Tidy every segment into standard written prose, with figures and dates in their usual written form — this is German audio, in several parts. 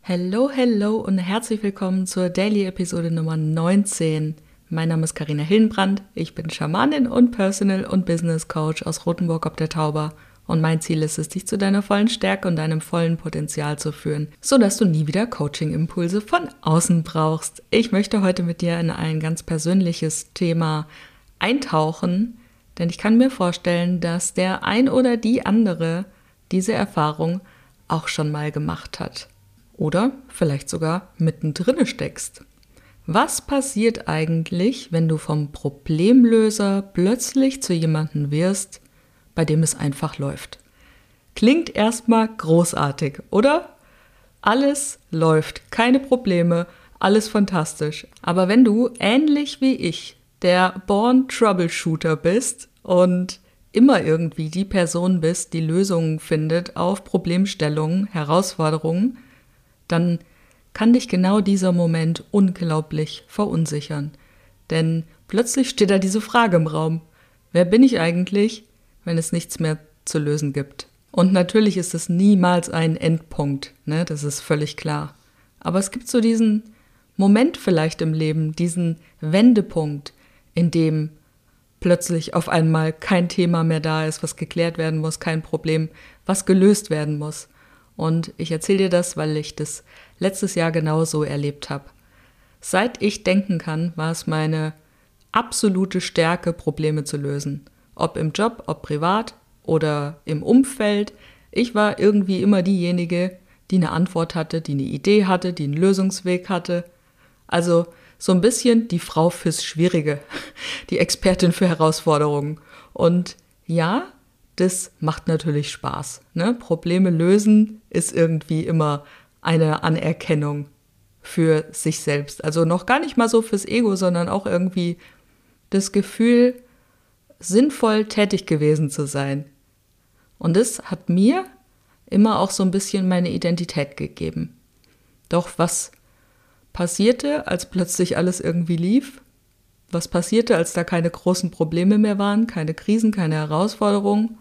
Hello, hello und herzlich willkommen zur Daily-Episode Nummer 19. Mein Name ist Carina Hillenbrand, ich bin Schamanin und Personal- und Business-Coach aus Rothenburg ob der Tauber und mein Ziel ist es, dich zu deiner vollen Stärke und deinem vollen Potenzial zu führen, sodass du nie wieder Coaching-Impulse von außen brauchst. Ich möchte heute mit dir in ein ganz persönliches Thema eintauchen, denn ich kann mir vorstellen, dass der ein oder die andere diese Erfahrung auch schon mal gemacht hat. Oder vielleicht sogar mittendrin steckst. Was passiert eigentlich, wenn du vom Problemlöser plötzlich zu jemandem wirst, bei dem es einfach läuft? Klingt erstmal großartig, oder? Alles läuft, keine Probleme, alles fantastisch. Aber wenn du, ähnlich wie ich, der Born Troubleshooter bist und immer irgendwie die Person bist, die Lösungen findet auf Problemstellungen, Herausforderungen, dann kann dich genau dieser Moment unglaublich verunsichern. Denn plötzlich steht da diese Frage im Raum. Wer bin ich eigentlich, wenn es nichts mehr zu lösen gibt? Und natürlich ist es niemals ein Endpunkt, ne? Das ist völlig klar. Aber es gibt so diesen Moment vielleicht im Leben, diesen Wendepunkt, in dem plötzlich auf einmal kein Thema mehr da ist, was geklärt werden muss, kein Problem, was gelöst werden muss. Und ich erzähle dir das, weil ich das letztes Jahr genauso erlebt habe. Seit ich denken kann, war es meine absolute Stärke, Probleme zu lösen. Ob im Job, ob privat oder im Umfeld. Ich war irgendwie immer diejenige, die eine Antwort hatte, die eine Idee hatte, die einen Lösungsweg hatte. Also so ein bisschen die Frau fürs Schwierige, die Expertin für Herausforderungen. Und ja, das macht natürlich Spaß. Ne? Probleme lösen ist irgendwie immer eine Anerkennung für sich selbst. Also noch gar nicht mal so fürs Ego, sondern auch irgendwie das Gefühl, sinnvoll tätig gewesen zu sein. Und das hat mir immer auch so ein bisschen meine Identität gegeben. Doch was passierte, als plötzlich alles irgendwie lief? Was passierte, als da keine großen Probleme mehr waren, keine Krisen, keine Herausforderungen,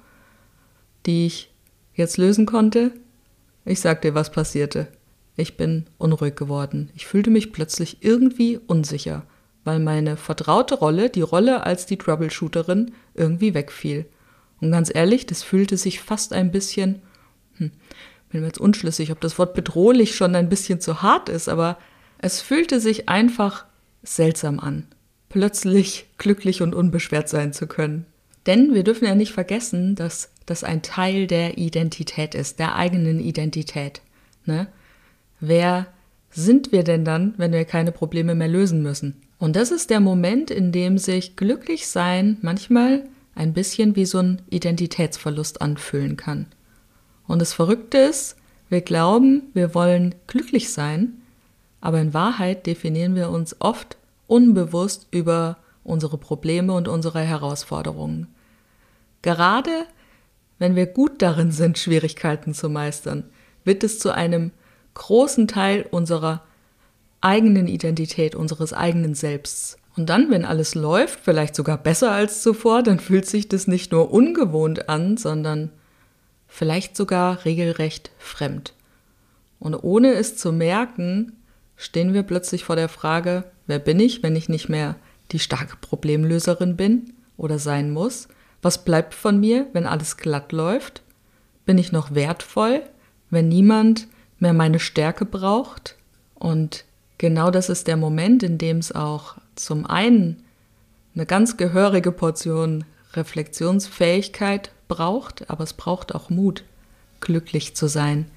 die ich jetzt lösen konnte? Ich sag dir, was passierte. Ich bin unruhig geworden. Ich fühlte mich plötzlich irgendwie unsicher, weil meine vertraute Rolle, die Rolle als die Troubleshooterin, irgendwie wegfiel. Und ganz ehrlich, das fühlte sich fast ein bisschen, bin mir jetzt unschlüssig, ob das Wort bedrohlich schon ein bisschen zu hart ist, aber es fühlte sich einfach seltsam an, plötzlich glücklich und unbeschwert sein zu können. Denn wir dürfen ja nicht vergessen, dass das ein Teil der Identität ist, der eigenen Identität. Ne? Wer sind wir denn dann, wenn wir keine Probleme mehr lösen müssen? Und das ist der Moment, in dem sich Glücklichsein manchmal ein bisschen wie so ein Identitätsverlust anfühlen kann. Und das Verrückte ist, wir glauben, wir wollen glücklich sein, aber in Wahrheit definieren wir uns oft unbewusst über unsere Probleme und unsere Herausforderungen. Gerade wenn wir gut darin sind, Schwierigkeiten zu meistern, wird es zu einem großen Teil unserer eigenen Identität, unseres eigenen Selbsts. Und dann, wenn alles läuft, vielleicht sogar besser als zuvor, dann fühlt sich das nicht nur ungewohnt an, sondern vielleicht sogar regelrecht fremd. Und ohne es zu merken, stehen wir plötzlich vor der Frage, wer bin ich, wenn ich nicht mehr die starke Problemlöserin bin oder sein muss? Was bleibt von mir, wenn alles glatt läuft? Bin ich noch wertvoll, wenn niemand mehr meine Stärke braucht? Und genau das ist der Moment, in dem es auch zum einen eine ganz gehörige Portion Reflexionsfähigkeit braucht, aber es braucht auch Mut, glücklich zu sein.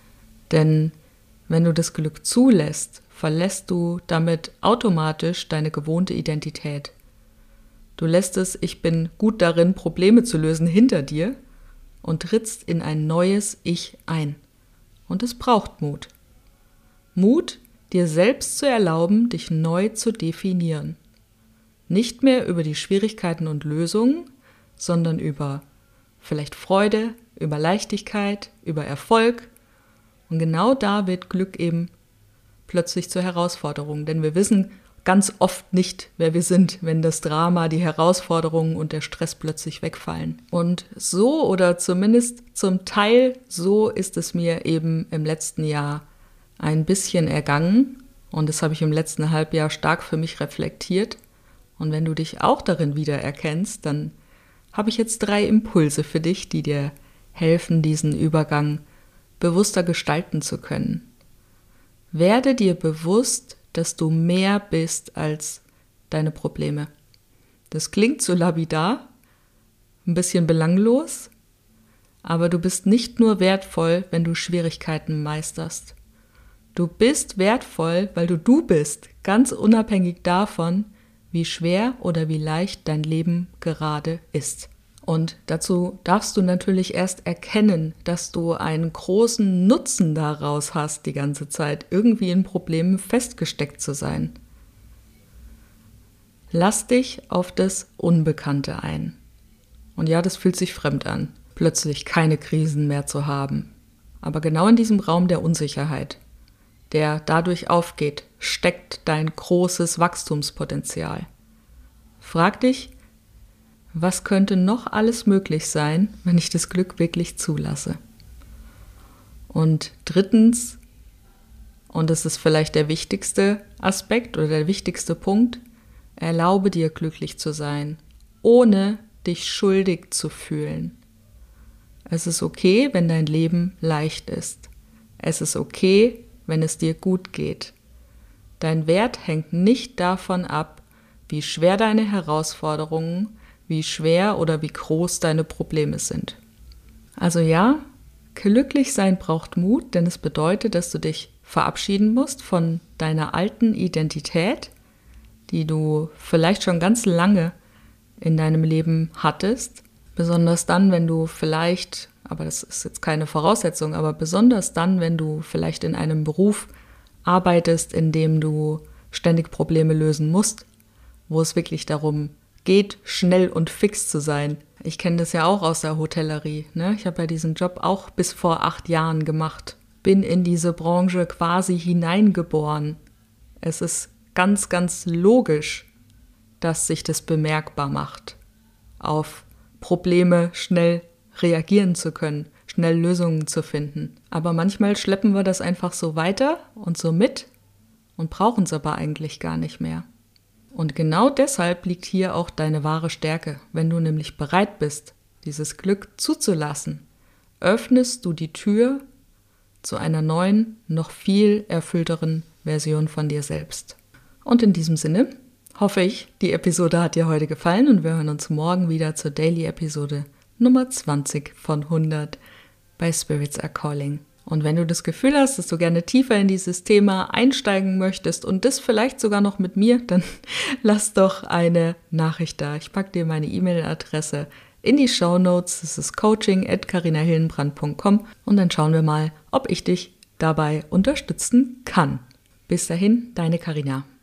Denn wenn du das Glück zulässt, verlässt du damit automatisch deine gewohnte Identität. Du lässt es, ich bin gut darin, Probleme zu lösen, hinter dir und trittst in ein neues Ich ein. Und es braucht Mut. Mut, dir selbst zu erlauben, dich neu zu definieren. Nicht mehr über die Schwierigkeiten und Lösungen, sondern über vielleicht Freude, über Leichtigkeit, über Erfolg. Und genau da wird Glück eben plötzlich zur Herausforderung, denn wir wissen ganz oft nicht, wer wir sind, wenn das Drama, die Herausforderungen und der Stress plötzlich wegfallen. Und so oder zumindest zum Teil so ist es mir eben im letzten Jahr ein bisschen ergangen und das habe ich im letzten Halbjahr stark für mich reflektiert. Und wenn du dich auch darin wiedererkennst, dann habe ich jetzt 3 Impulse für dich, die dir helfen, diesen Übergang bewusster gestalten zu können. Werde dir bewusst, dass du mehr bist als deine Probleme. Das klingt so lapidar, ein bisschen belanglos, aber du bist nicht nur wertvoll, wenn du Schwierigkeiten meisterst. Du bist wertvoll, weil du bist, ganz unabhängig davon, wie schwer oder wie leicht dein Leben gerade ist. Und dazu darfst du natürlich erst erkennen, dass du einen großen Nutzen daraus hast, die ganze Zeit irgendwie in Problemen festgesteckt zu sein. Lass dich auf das Unbekannte ein. Und ja, das fühlt sich fremd an, plötzlich keine Krisen mehr zu haben. Aber genau in diesem Raum der Unsicherheit, der dadurch aufgeht, steckt dein großes Wachstumspotenzial. Frag dich, was könnte noch alles möglich sein, wenn ich das Glück wirklich zulasse? Und drittens, und das ist vielleicht der wichtigste Aspekt oder der wichtigste Punkt, erlaube dir glücklich zu sein, ohne dich schuldig zu fühlen. Es ist okay, wenn dein Leben leicht ist. Es ist okay, wenn es dir gut geht. Dein Wert hängt nicht davon ab, wie schwer deine Herausforderungen, wie schwer oder wie groß deine Probleme sind. Also ja, glücklich sein braucht Mut, denn es bedeutet, dass du dich verabschieden musst von deiner alten Identität, die du vielleicht schon ganz lange in deinem Leben hattest. Besonders dann, wenn du vielleicht, aber das ist jetzt keine Voraussetzung, aber besonders dann, wenn du vielleicht in einem Beruf arbeitest, in dem du ständig Probleme lösen musst, wo es wirklich darum geht, schnell und fix zu sein. Ich kenne das ja auch aus der Hotellerie, ne? Ich habe ja diesen Job auch bis vor 8 Jahren gemacht. Bin in diese Branche quasi hineingeboren. Es ist ganz, ganz logisch, dass sich das bemerkbar macht, auf Probleme schnell reagieren zu können, schnell Lösungen zu finden. Aber manchmal schleppen wir das einfach so weiter und so mit und brauchen es aber eigentlich gar nicht mehr. Und genau deshalb liegt hier auch deine wahre Stärke. Wenn du nämlich bereit bist, dieses Glück zuzulassen, öffnest du die Tür zu einer neuen, noch viel erfüllteren Version von dir selbst. Und in diesem Sinne hoffe ich, die Episode hat dir heute gefallen und wir hören uns morgen wieder zur Daily-Episode Nummer 20 von 100 bei Spirits Are Calling. Und wenn du das Gefühl hast, dass du gerne tiefer in dieses Thema einsteigen möchtest und das vielleicht sogar noch mit mir, dann lass doch eine Nachricht da. Ich packe dir meine E-Mail-Adresse in die Shownotes. Das ist coaching@carinahillenbrand.com und dann schauen wir mal, ob ich dich dabei unterstützen kann. Bis dahin, deine Carina.